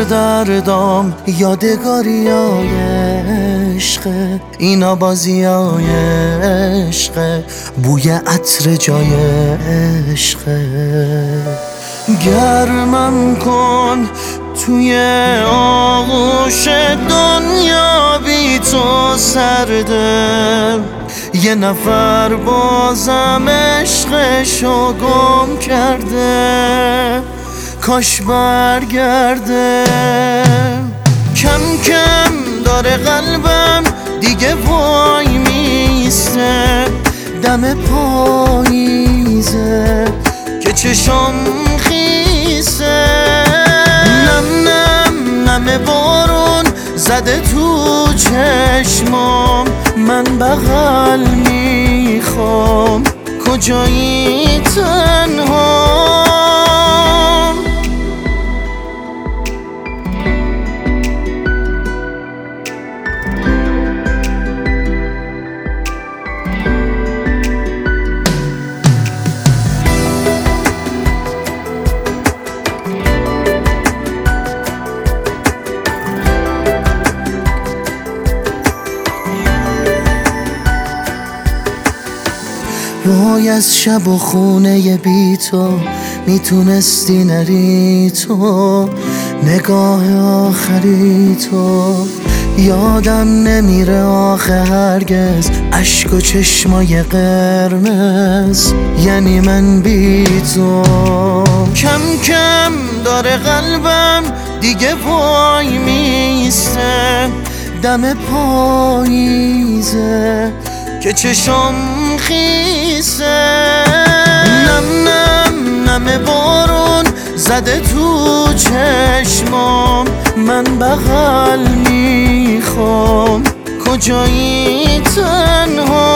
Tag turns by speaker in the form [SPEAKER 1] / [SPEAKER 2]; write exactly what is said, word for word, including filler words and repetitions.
[SPEAKER 1] سردردام یادگاری های عشقه، اینا بازی های عشقه، بوی عطر جای عشقه. گرمم کن توی آغوش دنیا، بی تو سرده، یه نفر بازم عشقشو گم کرده، کاش برگرده. کم کم داره قلبم دیگه وای میسته، دم پاییزه که چشم خیسه، نم نم نم بارون زده تو چشمام، من بغل میخوام کجایی تنها. وای از شب و خونه بی تو میتونستی نری تو، نگاه آخری تو یادم نمیره آخه هرگز، اشک و چشمای قرمز یعنی من بی تو. کم کم داره قلبم دیگه وای میسته، دم پاییزه که چشم خیسه، نم نم نم بارون زده تو چشمام، من بغل میخوام کجایی تنها.